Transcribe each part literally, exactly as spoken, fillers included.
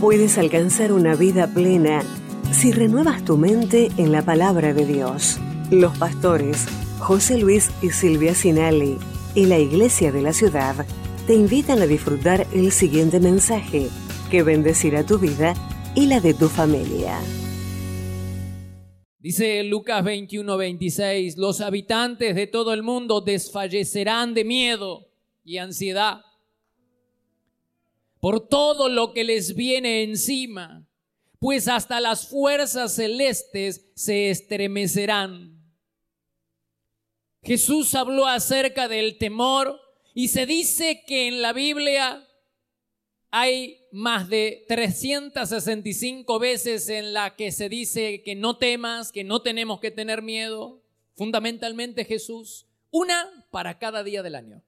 Puedes alcanzar una vida plena si renuevas tu mente en la palabra de Dios. Los pastores José Luis y Silvia Sinali y la Iglesia de la Ciudad te invitan a disfrutar el siguiente mensaje que bendecirá tu vida y la de tu familia. Dice Lucas veintiuno veintiséis, los habitantes de todo el mundo desfallecerán de miedo y ansiedad por todo lo que les viene encima, pues hasta las fuerzas celestes se estremecerán. Jesús habló acerca del temor y se dice que en la Biblia hay más de trescientas sesenta y cinco veces en la que se dice que no temas, que no tenemos que tener miedo. Fundamentalmente Jesús, una para cada día del año.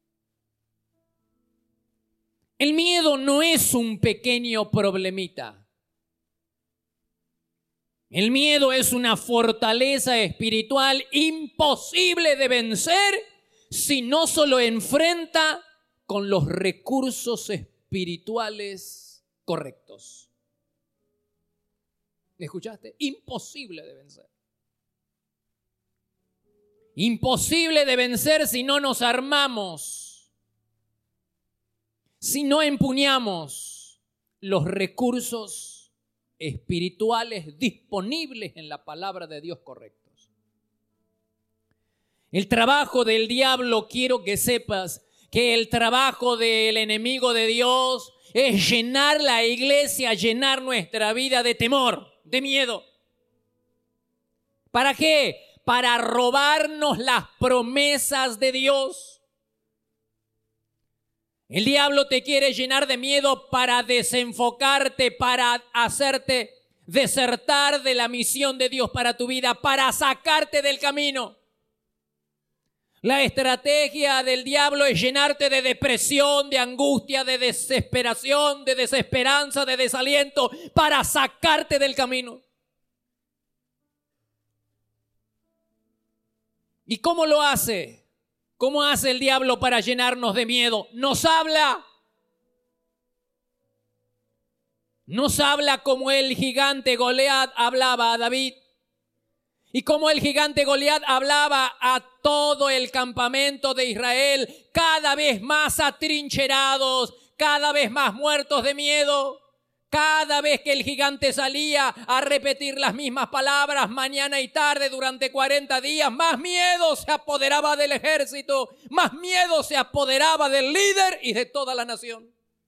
El miedo no es un pequeño problemita. El miedo es una fortaleza espiritual imposible de vencer si no se lo enfrenta con los recursos espirituales correctos. ¿Escuchaste? Imposible de vencer. Imposible de vencer si no nos armamos. Si no empuñamos los recursos espirituales disponibles en la palabra de Dios correctos. El trabajo del diablo, quiero que sepas que el trabajo del enemigo de Dios es llenar la iglesia, llenar nuestra vida de temor, de miedo. ¿Para qué? Para robarnos las promesas de Dios. El diablo te quiere llenar de miedo para desenfocarte, para hacerte desertar de la misión de Dios para tu vida, para sacarte del camino. La estrategia del diablo es llenarte de depresión, de angustia, de desesperación, de desesperanza, de desaliento, para sacarte del camino. ¿Y cómo lo hace? ¿Cómo hace el diablo para llenarnos de miedo? Nos habla. Nos habla como el gigante Goliat hablaba a David. Y como el gigante Goliat hablaba a todo el campamento de Israel, cada vez más atrincherados, cada vez más muertos de miedo. Cada vez que el gigante salía a repetir las mismas palabras mañana y tarde durante cuarenta días, más miedo se apoderaba del ejército, más miedo se apoderaba del líder y de toda la nación.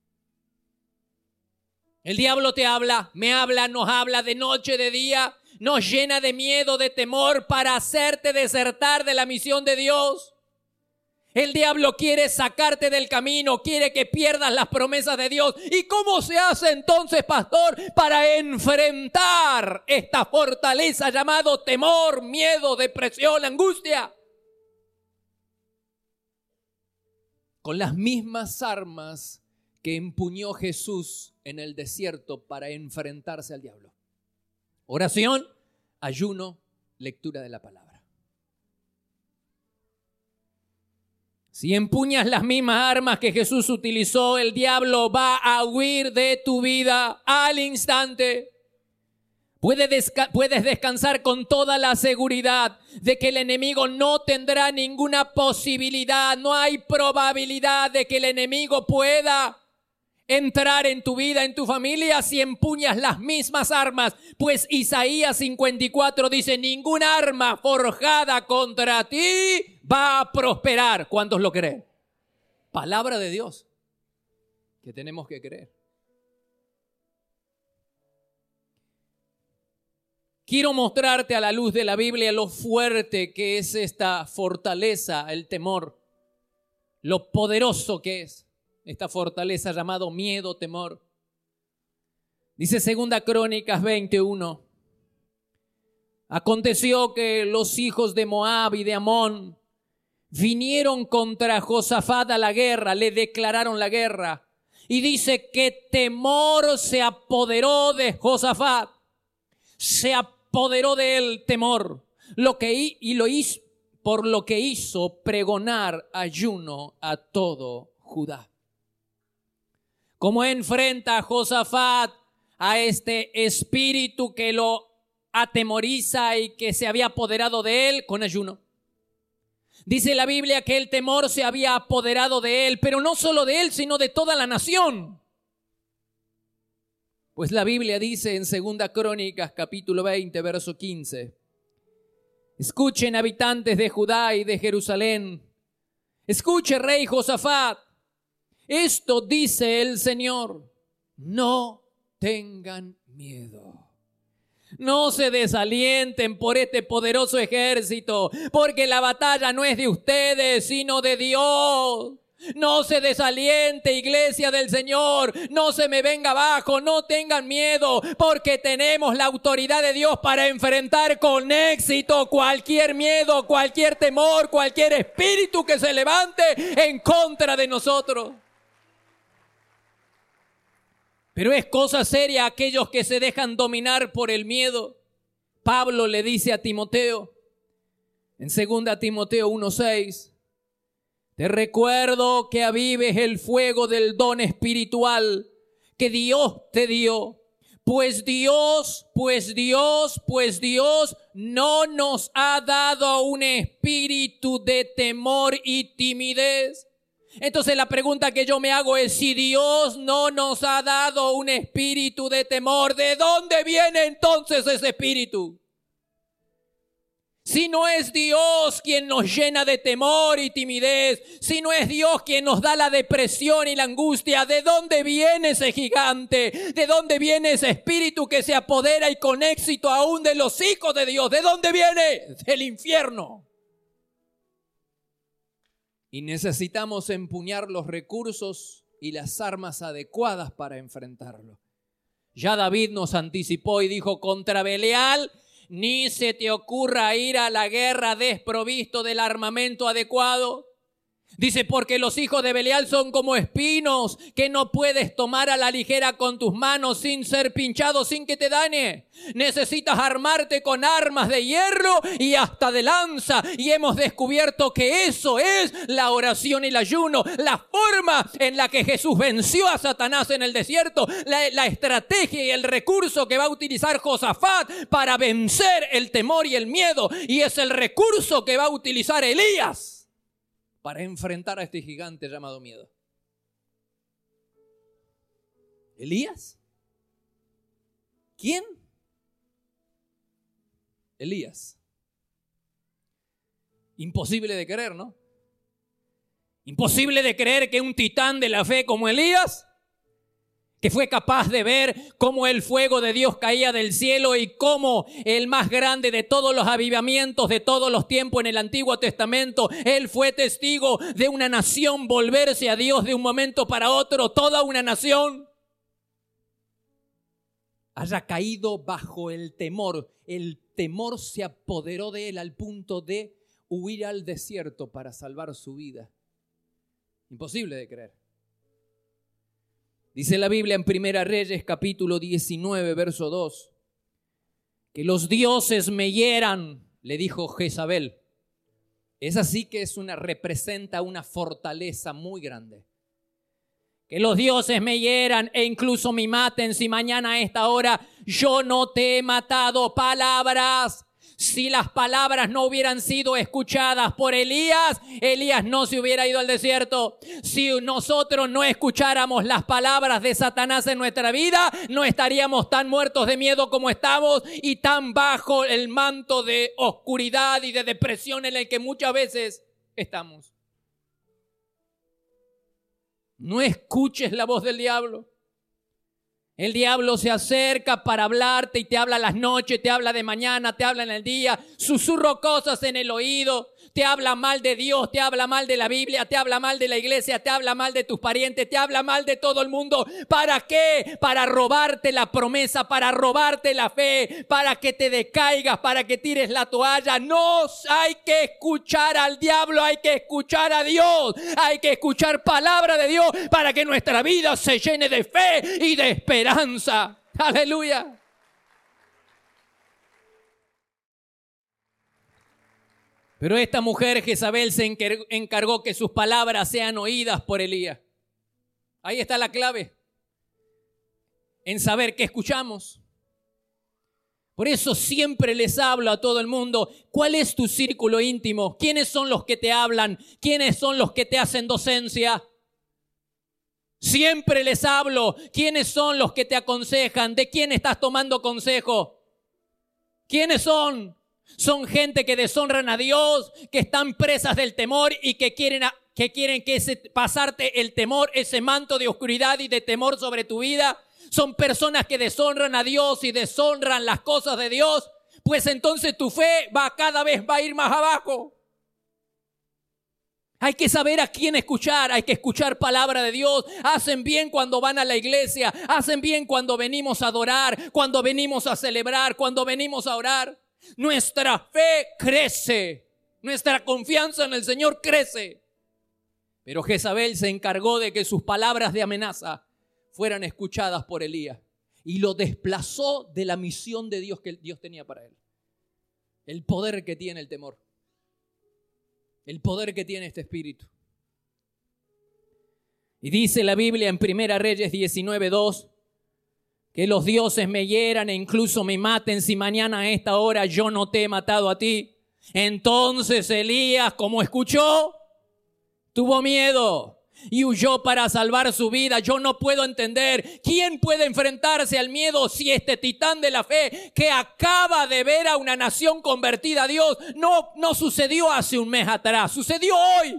El diablo te habla, me habla, nos habla de noche, de día, nos llena de miedo, de temor para hacerte desertar de la misión de Dios. El diablo quiere sacarte del camino, quiere que pierdas las promesas de Dios. ¿Y cómo se hace entonces, pastor, para enfrentar esta fortaleza llamado temor, miedo, depresión, angustia? Con las mismas armas que empuñó Jesús en el desierto para enfrentarse al diablo. Oración, ayuno, lectura de la palabra. Si empuñas las mismas armas que Jesús utilizó, el diablo va a huir de tu vida al instante. Puedes, desca- puedes descansar con toda la seguridad de que el enemigo no tendrá ninguna posibilidad, no hay probabilidad de que el enemigo pueda entrar en tu vida, en tu familia, si empuñas las mismas armas. Pues Isaías cincuenta y cuatro dice, ningún arma forjada contra ti va a prosperar. ¿Cuántos lo creen? Palabra de Dios que tenemos que creer. Quiero mostrarte a la luz de la Biblia lo fuerte que es esta fortaleza, el temor, lo poderoso que es esta fortaleza llamado miedo, temor. Dice Segunda Crónicas veintiuno. Aconteció que los hijos de Moab y de Amón vinieron contra Josafat a la guerra, le declararon la guerra. Y dice que temor se apoderó de Josafat, se apoderó de él temor, lo que y lo hizo, por lo que hizo pregonar ayuno a todo Judá. ¿Cómo enfrenta a Josafat a este espíritu que lo atemoriza y que se había apoderado de él? Con ayuno. Dice la Biblia que el temor se había apoderado de él, pero no solo de él, sino de toda la nación. Pues la Biblia dice en Segunda Crónicas, capítulo veinte, verso quince. Escuchen, habitantes de Judá y de Jerusalén. Escuche, rey Josafat. Esto dice el Señor. No tengan miedo. No se desalienten por este poderoso ejército, porque la batalla no es de ustedes, sino de Dios. No se desaliente, iglesia del Señor, no se me venga abajo, no tengan miedo, porque tenemos la autoridad de Dios para enfrentar con éxito cualquier miedo, cualquier temor, cualquier espíritu que se levante en contra de nosotros. Pero es cosa seria aquellos que se dejan dominar por el miedo. Pablo le dice a Timoteo, en segunda Timoteo uno seis, te recuerdo que avives el fuego del don espiritual que Dios te dio. Pues Dios, pues Dios, pues Dios no nos ha dado un espíritu de temor y timidez. Entonces la pregunta que yo me hago es, si Dios no nos ha dado un espíritu de temor, ¿de dónde viene entonces ese espíritu? Si no es Dios quien nos llena de temor y timidez, si no es Dios quien nos da la depresión y la angustia, ¿de dónde viene ese gigante? ¿De dónde viene ese espíritu que se apodera y con éxito aún de los hijos de Dios? ¿De dónde viene? Del infierno. Y necesitamos empuñar los recursos y las armas adecuadas para enfrentarlo. Ya David nos anticipó y dijo, contra Belial ni se te ocurra ir a la guerra desprovisto del armamento adecuado. Dice, porque los hijos de Belial son como espinos que no puedes tomar a la ligera con tus manos sin ser pinchado, sin que te dañe. Necesitas armarte con armas de hierro y hasta de lanza. Y hemos descubierto que eso es la oración y el ayuno. La forma en la que Jesús venció a Satanás en el desierto. La, la estrategia y el recurso que va a utilizar Josafat para vencer el temor y el miedo. Y es el recurso que va a utilizar Elías para enfrentar a este gigante llamado miedo. ¿Elías? ¿Quién? Elías. Imposible de creer, ¿no? Imposible de creer que un titán de la fe como Elías, que fue capaz de ver cómo el fuego de Dios caía del cielo y cómo el más grande de todos los avivamientos de todos los tiempos en el Antiguo Testamento, él fue testigo de una nación volverse a Dios de un momento para otro, toda una nación haya caído bajo el temor. El temor se apoderó de él al punto de huir al desierto para salvar su vida. Imposible de creer. Dice la Biblia en Primera Reyes capítulo diecinueve, verso dos, que los dioses me hieran, le dijo Jezabel. Es así que es una, representa una fortaleza muy grande. Que los dioses me hieran e incluso me maten si mañana a esta hora yo no te he matado. Palabras. Si las palabras no hubieran sido escuchadas por Elías, Elías no se hubiera ido al desierto. Si nosotros no escucháramos las palabras de Satanás en nuestra vida, no estaríamos tan muertos de miedo como estamos y tan bajo el manto de oscuridad y de depresión en el que muchas veces estamos. No escuches la voz del diablo. El diablo se acerca para hablarte y te habla a las noches, te habla de mañana, te habla en el día, susurro cosas en el oído, te habla mal de Dios, te habla mal de la Biblia, te habla mal de la iglesia, te habla mal de tus parientes, te habla mal de todo el mundo. ¿Para qué? Para robarte la promesa, para robarte la fe, para que te decaigas, para que tires la toalla. No hay que escuchar al diablo, hay que escuchar a Dios, hay que escuchar palabra de Dios para que nuestra vida se llene de fe y de esperanza. Esperanza, aleluya. Pero esta mujer Jezabel se encargó que sus palabras sean oídas por Elías. Ahí está la clave. en saber qué escuchamos. Por eso siempre les hablo a todo el mundo, ¿cuál es tu círculo íntimo? ¿Quiénes son los que te hablan? ¿Quiénes son los que te hacen docencia? Siempre les hablo, ¿quiénes son los que te aconsejan? ¿De quién estás tomando consejo? ¿Quiénes son? Son gente que deshonran a Dios, que están presas del temor y que quieren, a, que quieren que ese, pasarte el temor, ese manto de oscuridad y de temor sobre tu vida. Son personas que deshonran a Dios y deshonran las cosas de Dios. Pues entonces tu fe va cada vez va a ir más abajo. Hay que saber a quién escuchar, hay que escuchar palabra de Dios. Hacen bien cuando van a la iglesia, hacen bien cuando venimos a adorar, cuando venimos a celebrar, cuando venimos a orar. Nuestra fe crece, nuestra confianza en el Señor crece. Pero Jezabel se encargó de que sus palabras de amenaza fueran escuchadas por Elías y lo desplazó de la misión de Dios que Dios tenía para él. El poder que tiene el temor. El poder que tiene este espíritu. Y dice la Biblia en Primera Reyes diecinueve dos que los dioses me hieran e incluso me maten si mañana a esta hora yo no te he matado a ti. Entonces Elías, como escuchó, tuvo miedo y huyó para salvar su vida. Yo no puedo entender quién puede enfrentarse al miedo si este titán de la fe que acaba de ver a una nación convertida a Dios no, no sucedió hace un mes atrás, sucedió hoy.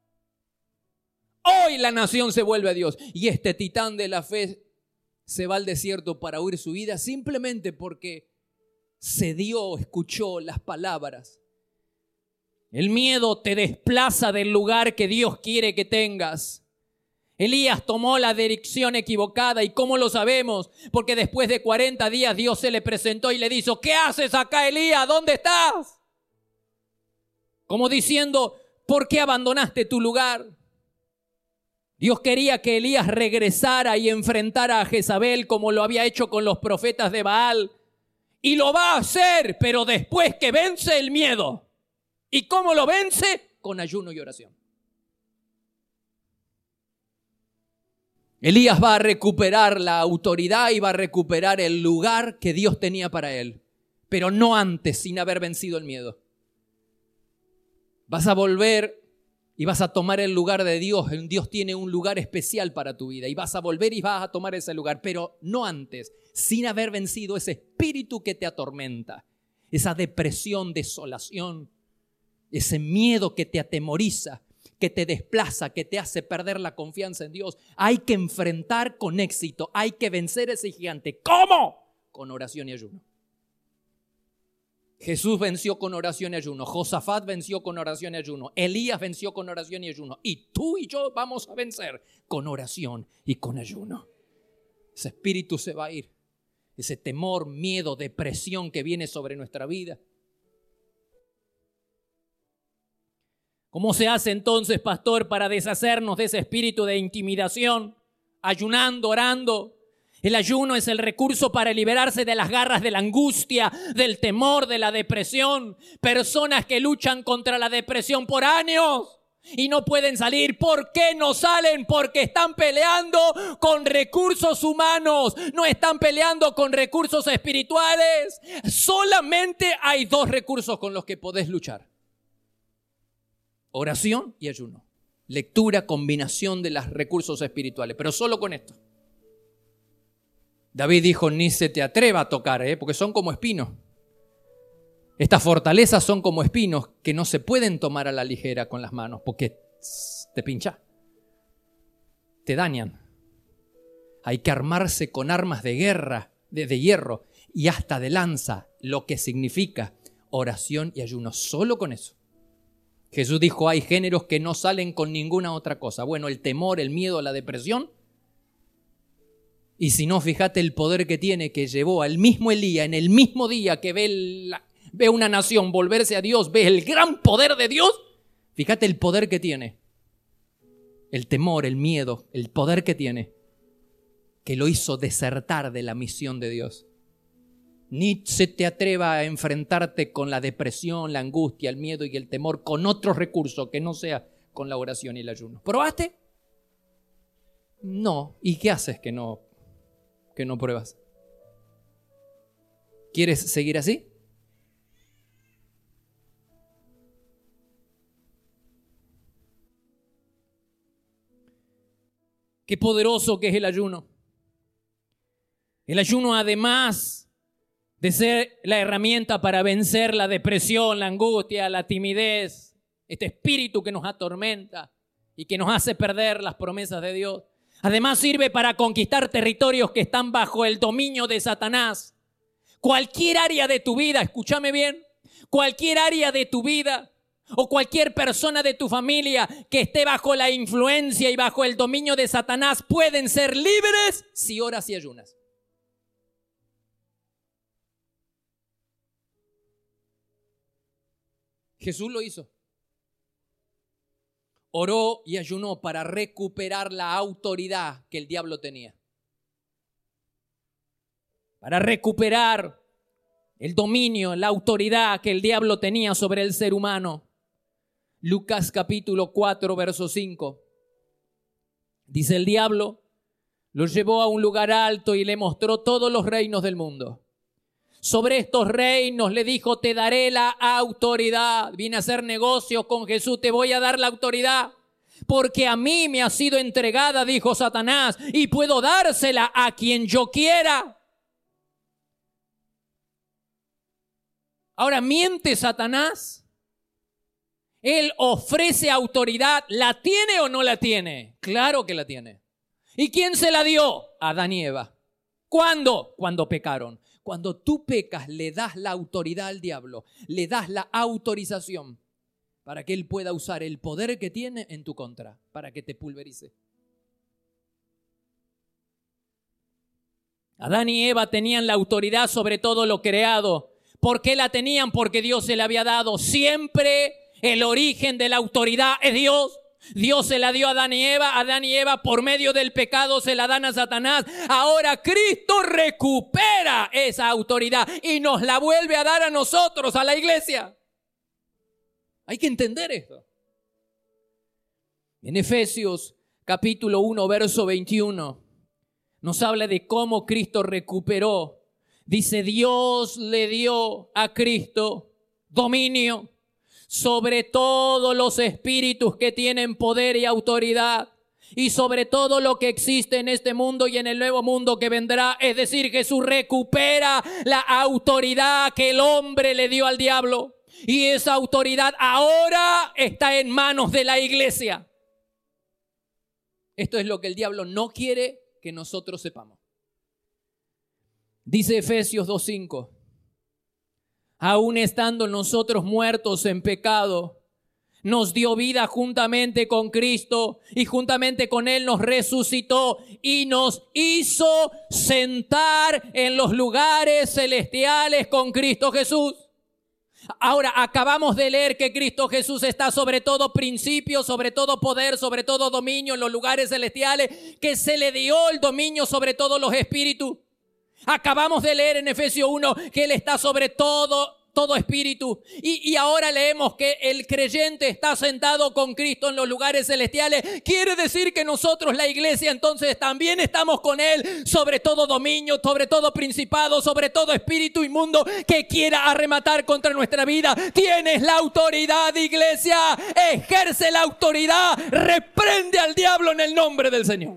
Hoy la nación se vuelve a Dios y este titán de la fe se va al desierto para huir su vida simplemente porque se dio, escuchó las palabras. El miedo te desplaza del lugar que Dios quiere que tengas. Elías tomó la dirección equivocada. ¿Y cómo lo sabemos? Porque después de cuarenta días Dios se le presentó y le dijo: ¿qué haces acá, Elías? ¿Dónde estás? Como diciendo, ¿por qué abandonaste tu lugar? Dios quería que Elías regresara y enfrentara a Jezabel como lo había hecho con los profetas de Baal. Y lo va a hacer, pero después que vence el miedo. ¿Y cómo lo vence? Con ayuno y oración. Elías va a recuperar la autoridad y va a recuperar el lugar que Dios tenía para él, pero no antes, sin haber vencido el miedo. Vas a volver y vas a tomar el lugar de Dios. Dios tiene un lugar especial para tu vida y vas a volver y vas a tomar ese lugar, pero no antes, sin haber vencido ese espíritu que te atormenta, esa depresión, desolación, ese miedo que te atemoriza, que te desplaza, que te hace perder la confianza en Dios. Hay que enfrentar con éxito, hay que vencer ese gigante. ¿Cómo? Con oración y ayuno. Jesús venció con oración y ayuno. Josafat venció con oración y ayuno. Elías venció con oración y ayuno. Y tú y yo vamos a vencer con oración y con ayuno. Ese espíritu se va a ir. Ese temor, miedo, depresión que viene sobre nuestra vida. ¿Cómo se hace entonces, pastor, para deshacernos de ese espíritu de intimidación? Ayunando, orando. El ayuno es el recurso para liberarse de las garras de la angustia, del temor, de la depresión. Personas que luchan contra la depresión por años y no pueden salir. ¿Por qué no salen? Porque están peleando con recursos humanos. No están peleando con recursos espirituales. Solamente hay dos recursos con los que podés luchar. Oración y ayuno. Lectura, combinación de los recursos espirituales. Pero solo con esto. David dijo, ni se te atreva a tocar, ¿eh? Porque son como espinos. Estas fortalezas son como espinos que no se pueden tomar a la ligera con las manos porque te pincha, te dañan. Hay que armarse con armas de guerra, de, de hierro y hasta de lanza, lo que significa oración y ayuno. Solo con eso. Jesús dijo, hay géneros que no salen con ninguna otra cosa. Bueno, el temor, el miedo, la depresión. Y si no, fíjate el poder que tiene, que llevó al mismo Elías, en el mismo día que ve, la, ve una nación volverse a Dios, ve el gran poder de Dios. Fíjate el poder que tiene. El temor, el miedo, el poder que tiene, que lo hizo desertar de la misión de Dios. Ni se te atreva a enfrentarte con la depresión, la angustia, el miedo y el temor con otro recurso que no sea con la oración y el ayuno. ¿Probaste? No. ¿Y qué haces que no? que no pruebas. ¿Quieres seguir así? Qué poderoso que es el ayuno. El ayuno, además de ser la herramienta para vencer la depresión, la angustia, la timidez, este espíritu que nos atormenta y que nos hace perder las promesas de Dios, además sirve para conquistar territorios que están bajo el dominio de Satanás. Cualquier área de tu vida, escúchame bien, cualquier área de tu vida o cualquier persona de tu familia que esté bajo la influencia y bajo el dominio de Satanás pueden ser libres si oras y ayunas. Jesús lo hizo. Oró y ayunó para recuperar la autoridad que el diablo tenía. Para recuperar el dominio, la autoridad que el diablo tenía sobre el ser humano. Lucas capítulo cuatro, verso cinco. Dice: el diablo lo llevó a un lugar alto y le mostró todos los reinos del mundo. Sobre estos reinos le dijo: te daré la autoridad. Vine a hacer negocio con Jesús, te voy a dar la autoridad. Porque a mí me ha sido entregada, dijo Satanás, y puedo dársela a quien yo quiera. Ahora, ¿miente Satanás? Él ofrece autoridad. ¿La tiene o no la tiene? Claro que la tiene. ¿Y quién se la dio? Adán y Eva. ¿Cuándo? Cuando pecaron. Cuando tú pecas, le das la autoridad al diablo, le das la autorización para que él pueda usar el poder que tiene en tu contra, para que te pulverice. Adán y Eva tenían la autoridad sobre todo lo creado. ¿Por qué la tenían? Porque Dios se la había dado. Siempre el origen de la autoridad es Dios. Dios se la dio a Adán y Eva, Adán y Eva por medio del pecado se la dan a Satanás. Ahora Cristo recupera esa autoridad y nos la vuelve a dar a nosotros, a la iglesia. Hay que entender esto. En Efesios capítulo uno, verso veintiuno, nos habla de cómo Cristo recuperó. Dice: Dios le dio a Cristo dominio sobre todos los espíritus que tienen poder y autoridad, y sobre todo lo que existe en este mundo y en el nuevo mundo que vendrá. Es decir, Jesús recupera la autoridad que el hombre le dio al diablo, y esa autoridad ahora está en manos de la iglesia. Esto es lo que el diablo no quiere que nosotros sepamos. Dice Efesios dos cinco: aún estando nosotros muertos en pecado, nos dio vida juntamente con Cristo y juntamente con Él nos resucitó y nos hizo sentar en los lugares celestiales con Cristo Jesús. Ahora, acabamos de leer que Cristo Jesús está sobre todo principio, sobre todo poder, sobre todo dominio en los lugares celestiales, que se le dio el dominio sobre todos los espíritus. Acabamos de leer en Efesios uno que Él está sobre todo, todo espíritu. Y, y ahora leemos que el creyente está sentado con Cristo en los lugares celestiales. Quiere decir que nosotros, la iglesia, entonces también estamos con Él sobre todo dominio, sobre todo principado, sobre todo espíritu inmundo que quiera arrematar contra nuestra vida. Tienes la autoridad, iglesia. Ejerce la autoridad. Reprende al diablo en el nombre del Señor.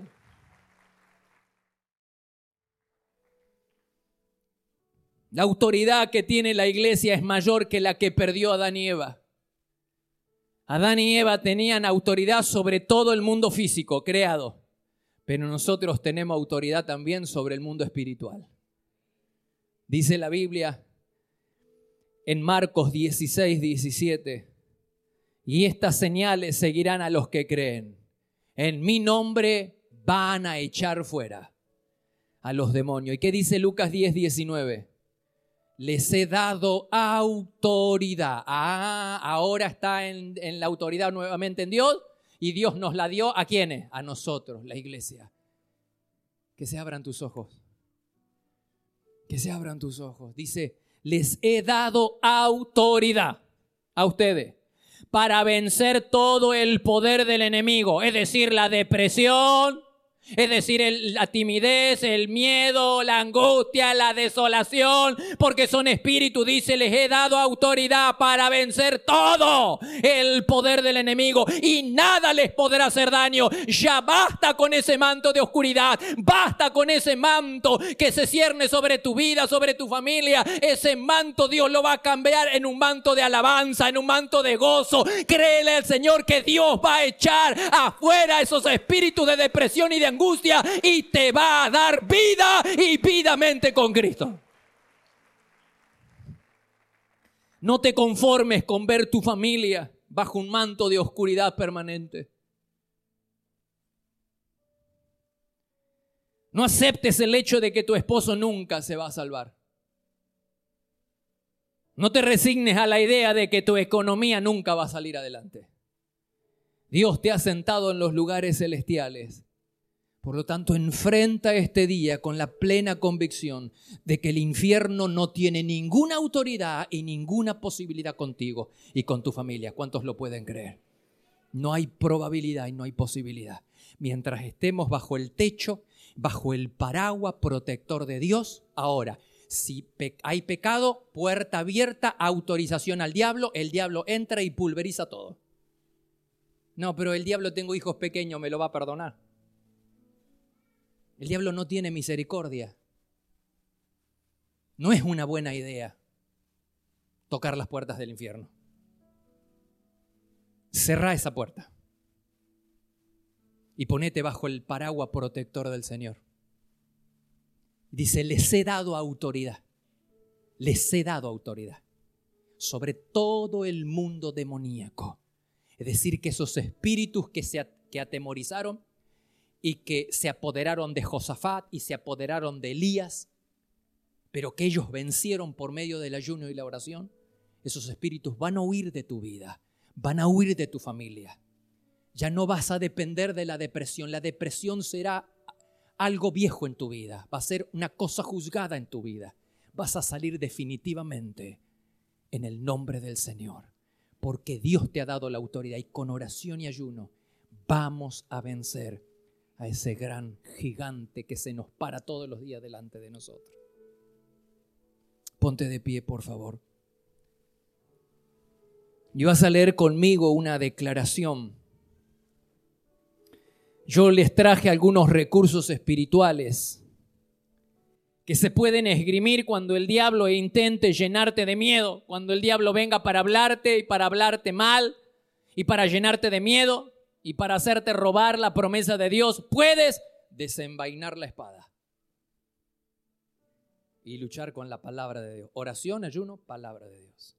La autoridad que tiene la iglesia es mayor que la que perdió Adán y Eva. Adán y Eva tenían autoridad sobre todo el mundo físico creado, pero nosotros tenemos autoridad también sobre el mundo espiritual. Dice la Biblia en Marcos dieciséis, diecisiete: y estas señales seguirán a los que creen. En mi nombre van a echar fuera a los demonios. ¿Y qué dice Lucas diez, diecinueve? Les he dado autoridad. Ah, ahora está en, en la autoridad nuevamente en Dios, y Dios nos la dio ¿a quiénes? A nosotros, la iglesia. Que se abran tus ojos. Que se abran tus ojos. Dice: les he dado autoridad a ustedes para vencer todo el poder del enemigo. Es decir, la depresión, Es decir, el, la timidez, el miedo, la angustia, la desolación, porque son espíritus, dice, les he dado autoridad para vencer todo el poder del enemigo y nada les podrá hacer daño. Ya basta con ese manto de oscuridad, basta con ese manto que se cierne sobre tu vida, sobre tu familia. Ese manto Dios lo va a cambiar en un manto de alabanza, en un manto de gozo. Créele al Señor que Dios va a echar afuera esos espíritus de depresión y de angustia y te va a dar vida y vidamente con Cristo. No te conformes con ver tu familia bajo un manto de oscuridad permanente. No aceptes el hecho de que tu esposo nunca se va a salvar. No te resignes a la idea de que tu economía nunca va a salir adelante. Dios te ha sentado en los lugares celestiales. Por lo tanto, enfrenta este día con la plena convicción de que el infierno no tiene ninguna autoridad y ninguna posibilidad contigo y con tu familia. ¿Cuántos lo pueden creer? No hay probabilidad y no hay posibilidad. Mientras estemos bajo el techo, bajo el paraguas protector de Dios, ahora, si pe- hay pecado, puerta abierta, autorización al diablo, el diablo entra y pulveriza todo. No, pero el diablo, tengo hijos pequeños, me lo va a perdonar. El diablo no tiene misericordia. No es una buena idea tocar las puertas del infierno. Cerrá esa puerta y ponete bajo el paraguas protector del Señor. Dice, les he dado autoridad, les he dado autoridad sobre todo el mundo demoníaco. Es decir, que esos espíritus que se que atemorizaron y que se apoderaron de Josafat y se apoderaron de Elías, pero que ellos vencieron por medio del ayuno y la oración, esos espíritus van a huir de tu vida, van a huir de tu familia. Ya no vas a depender de la depresión. La depresión será algo viejo en tu vida, va a ser una cosa juzgada en tu vida. Vas a salir definitivamente en el nombre del Señor, porque Dios te ha dado la autoridad y con oración y ayuno vamos a vencer a ese gran gigante que se nos para todos los días delante de nosotros. Ponte de pie, por favor. Y vas a leer conmigo una declaración. Yo les traje algunos recursos espirituales que se pueden esgrimir cuando el diablo intente llenarte de miedo, cuando el diablo venga para hablarte y para hablarte mal y para llenarte de miedo y para hacerte robar la promesa de Dios. Puedes desenvainar la espada y luchar con la palabra de Dios. Oración, ayuno, palabra de Dios.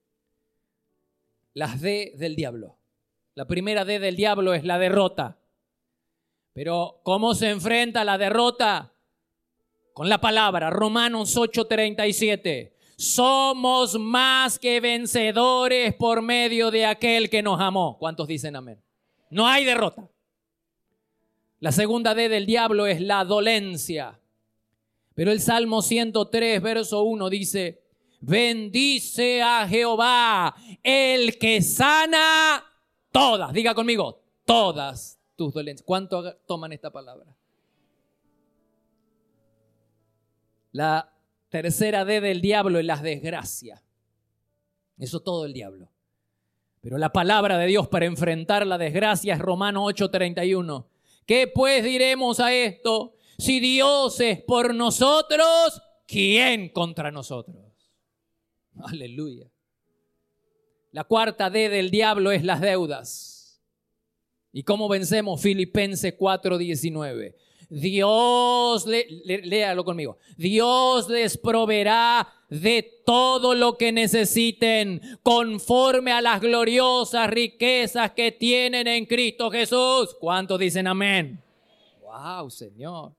Las D del diablo. La primera D del diablo es la derrota. Pero ¿cómo se enfrenta la derrota? Con la palabra. Romanos ocho treinta y siete. Somos más que vencedores por medio de aquel que nos amó. ¿Cuántos dicen amén? No hay derrota. La segunda D del diablo es la dolencia. Pero el Salmo ciento tres, verso uno dice: bendice a Jehová, el que sana todas. Diga conmigo, todas tus dolencias. ¿Cuánto toman esta palabra? La tercera D del diablo es la desgracia. Eso todo el diablo. Pero la palabra de Dios para enfrentar la desgracia es Romanos ocho treinta y uno. ¿Qué pues diremos a esto? Si Dios es por nosotros, ¿quién contra nosotros? Aleluya. La cuarta D del diablo es las deudas. ¿Y cómo vencemos? Filipenses cuatro diecinueve. Dios, le, le, léalo conmigo. Dios les proveerá de todo lo que necesiten conforme a las gloriosas riquezas que tienen en Cristo Jesús. ¿Cuántos dicen amén? Wow, Señor.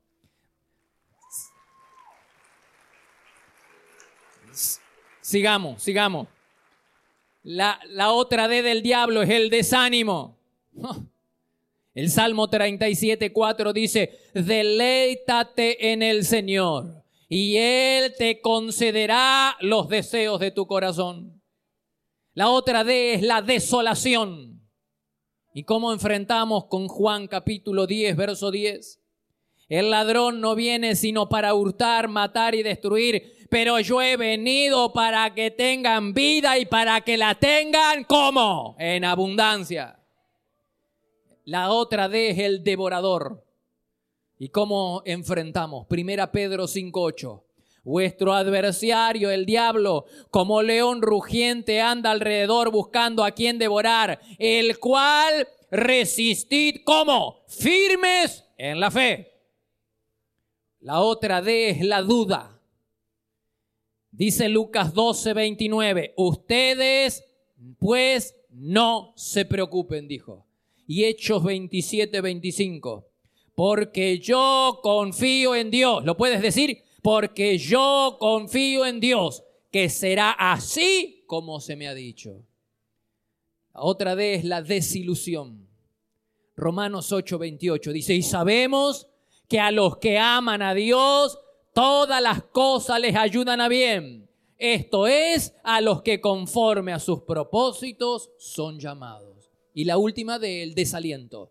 Sigamos, sigamos. La, la otra D del diablo es el desánimo. El Salmo treinta y siete cuatro dice: deleítate en el Señor y Él te concederá los deseos de tu corazón. La otra D es la desolación. ¿Y cómo enfrentamos con Juan capítulo diez, verso diez? El ladrón no viene sino para hurtar, matar y destruir, pero yo he venido para que tengan vida y para que la tengan, ¿cómo? En abundancia. La otra D es el devorador. ¿Y cómo enfrentamos? Primera Pedro cinco ocho. Vuestro adversario, el diablo, como león rugiente, anda alrededor buscando a quien devorar, el cual resistid, ¿cómo? Firmes en la fe. La otra D es la duda. Dice Lucas doce veintinueve, ustedes pues no se preocupen, dijo. Y Hechos veintisiete veinticinco, porque yo confío en Dios. ¿Lo puedes decir? Porque yo confío en Dios, que será así como se me ha dicho. La otra D es la desilusión. Romanos ocho veintiocho dice, y sabemos que a los que aman a Dios, todas las cosas les ayudan a bien. Esto es, a los que conforme a sus propósitos son llamados. Y la última D, el desaliento.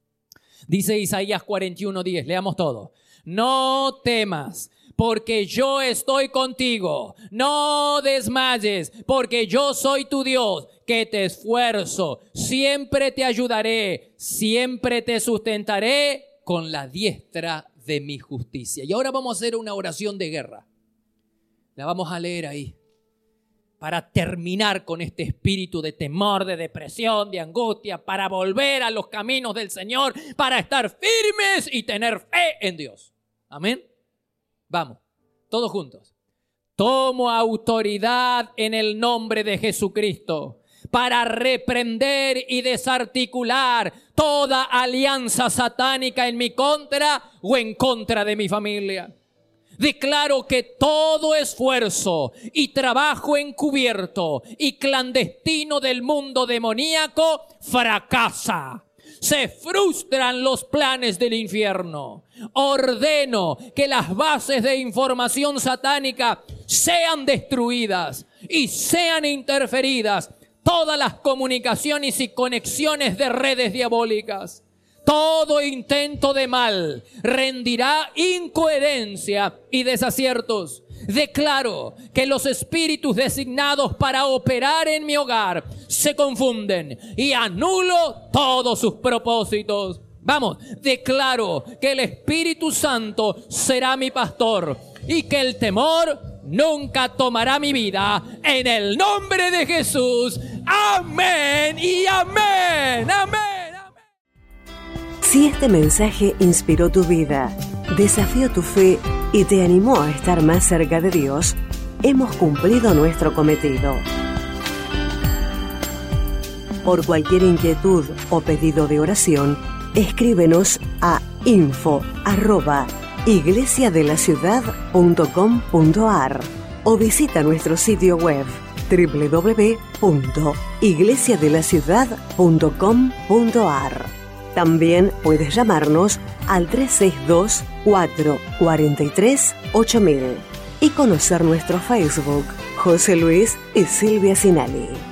Dice Isaías cuarenta y uno diez, leamos todo. No temas, porque yo estoy contigo. No desmayes, porque yo soy tu Dios, que te esfuerzo. Siempre te ayudaré, siempre te sustentaré con la diestra de mi justicia. Y ahora vamos a hacer una oración de guerra. La vamos a leer ahí, para terminar con este espíritu de temor, de depresión, de angustia, para volver a los caminos del Señor, para estar firmes y tener fe en Dios. Amén. Vamos, todos juntos. Tomo autoridad en el nombre de Jesucristo para reprender y desarticular toda alianza satánica en mi contra o en contra de mi familia. Declaro que todo esfuerzo y trabajo encubierto y clandestino del mundo demoníaco fracasa. Se frustran los planes del infierno. Ordeno que las bases de información satánica sean destruidas y sean interferidas todas las comunicaciones y conexiones de redes diabólicas. Todo intento de mal rendirá incoherencia y desaciertos. Declaro que los espíritus designados para operar en mi hogar se confunden y anulo todos sus propósitos. Vamos, declaro que el Espíritu Santo será mi pastor y que el temor nunca tomará mi vida. En el nombre de Jesús. Amén y amén. Amén. Si este mensaje inspiró tu vida, desafió tu fe y te animó a estar más cerca de Dios, hemos cumplido nuestro cometido. Por cualquier inquietud o pedido de oración, escríbenos a info arroba iglesiadelaciudad.com.ar o visita nuestro sitio web doble u doble u doble u punto iglesiadelaciudad punto com punto ar. También puedes llamarnos al tres seis dos, cuatro cuatro tres, ocho mil y conocer nuestro Facebook, José Luis y Silvia Sinali.